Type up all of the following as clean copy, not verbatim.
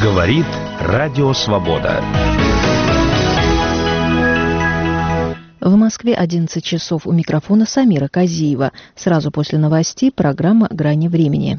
Говорит Радио Свобода. В Москве 11 часов. У микрофона Самира Казиева. Сразу после новостей программа «Грани времени».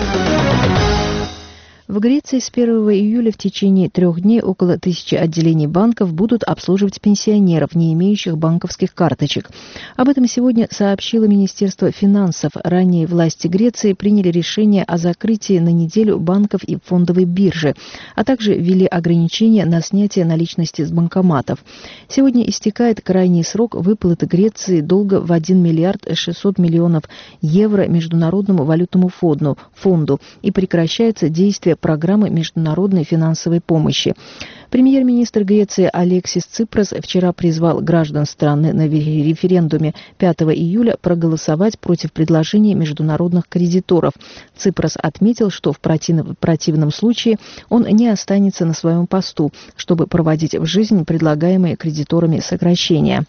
В Греции с 1 июля в течение 3 дней около 1000 отделений банков будут обслуживать пенсионеров, не имеющих банковских карточек. Об этом сегодня сообщило Министерство финансов. Ранее власти Греции приняли решение о закрытии на неделю банков и фондовой биржи, а также ввели ограничения на снятие наличности с банкоматов. Сегодня истекает крайний срок выплаты Греции долга в 1 миллиард 600 миллионов евро Международному валютному фонду и прекращается действие программы международной финансовой помощи. Премьер-министр Греции Алексис Ципрас вчера призвал граждан страны на референдуме 5 июля проголосовать против предложений международных кредиторов. Ципрас отметил, что в противном случае он не останется на своем посту, чтобы проводить в жизнь предлагаемые кредиторами сокращения.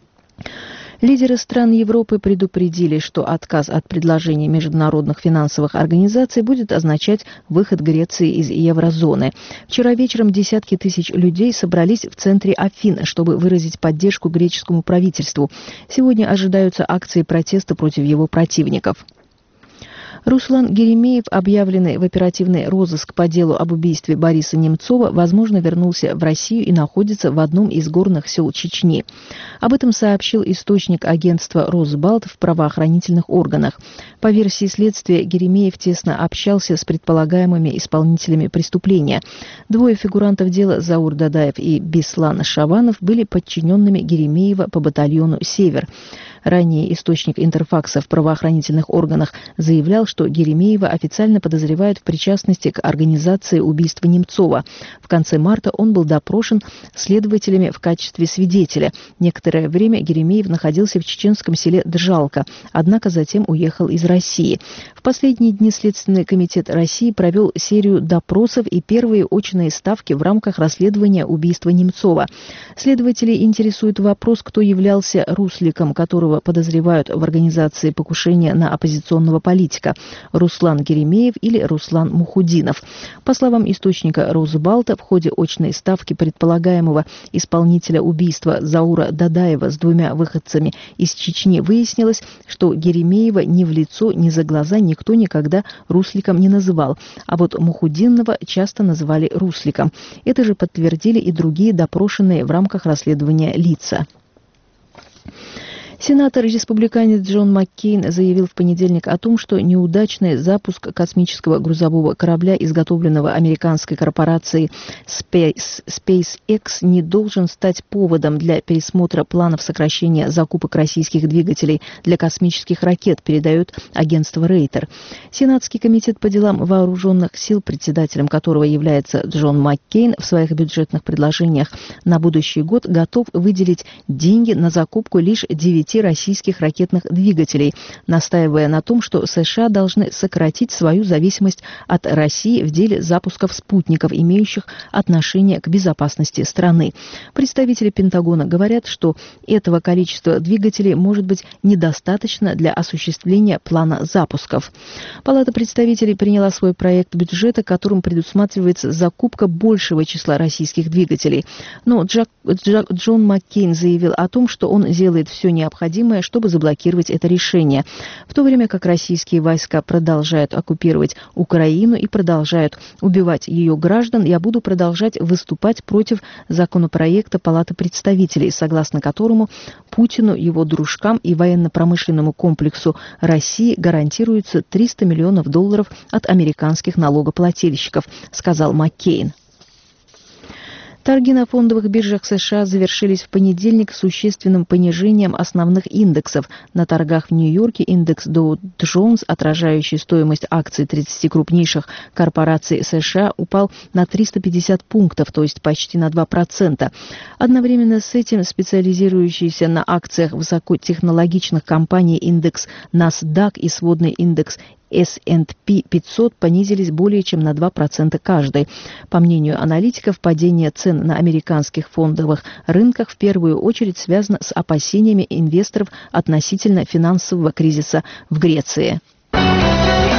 Лидеры стран Европы предупредили, что отказ от предложений международных финансовых организаций будет означать выход Греции из еврозоны. Вчера вечером десятки тысяч людей собрались в центре Афин, чтобы выразить поддержку греческому правительству. Сегодня ожидаются акции протеста против его противников. Руслан Геремеев, объявленный в оперативный розыск по делу об убийстве Бориса Немцова, возможно, вернулся в Россию и находится в одном из горных сел Чечни. Об этом сообщил источник агентства «Росбалт» в правоохранительных органах. По версии следствия, Геремеев тесно общался с предполагаемыми исполнителями преступления. Двое фигурантов дела, Заур Дадаев и Беслан Шаванов, были подчиненными Геремеева по батальону «Север». Ранее источник Интерфакса в правоохранительных органах заявлял, что Геремеева официально подозревают в причастности к организации убийства Немцова. В конце марта он был допрошен следователями в качестве свидетеля. Некоторое время Геремеев находился в чеченском селе Джалка, однако затем уехал из России. В последние дни Следственный комитет России провел серию допросов и первые очные ставки в рамках расследования убийства Немцова. Следователей интересует вопрос, кто являлся русликом, которого подозревают в организации покушения на оппозиционного политика – Руслан Геремеев или Руслан Мухудинов. По словам источника Росбалта, в ходе очной ставки предполагаемого исполнителя убийства Заура Дадаева с двумя выходцами из Чечни выяснилось, что Геремеева ни в лицо, ни за глаза никто никогда русликом не называл, а вот Мухудинова часто называли русликом. Это же подтвердили и другие допрошенные в рамках расследования лица. Сенатор-республиканец Джон Маккейн заявил в понедельник о том, что неудачный запуск космического грузового корабля, изготовленного американской корпорацией SpaceX, не должен стать поводом для пересмотра планов сокращения закупок российских двигателей для космических ракет, передает агентство Рейтер. Сенатский комитет по делам вооруженных сил, председателем которого является Джон Маккейн, в своих бюджетных предложениях на будущий год готов выделить деньги на закупку лишь 9 российских ракетных двигателей, настаивая на том, что США должны сократить свою зависимость от России в деле запусков спутников, имеющих отношение к безопасности страны. Представители Пентагона говорят, что этого количества двигателей может быть недостаточно для осуществления плана запусков. Палата представителей приняла свой проект бюджета, которым предусматривается закупка большего числа российских двигателей. Но Джон Маккейн заявил о том, что он делает все необходимое, чтобы заблокировать это решение. В то время как российские войска продолжают оккупировать Украину и продолжают убивать ее граждан, я буду продолжать выступать против законопроекта Палаты представителей, согласно которому Путину, его дружкам и военно-промышленному комплексу России гарантируется $300 миллионов от американских налогоплательщиков, сказал Маккейн. Торги на фондовых биржах США завершились в понедельник существенным понижением основных индексов. На торгах в Нью-Йорке индекс Dow Jones, отражающий стоимость акций 30 крупнейших корпораций США, упал на 350 пунктов, то есть почти на 2%. Одновременно с этим специализирующийся на акциях высокотехнологичных компаний индекс NASDAQ и сводный индекс S&P 500 понизились более чем на 2% каждый. По мнению аналитиков, падение цен на американских фондовых рынках в первую очередь связано с опасениями инвесторов относительно финансового кризиса в Греции.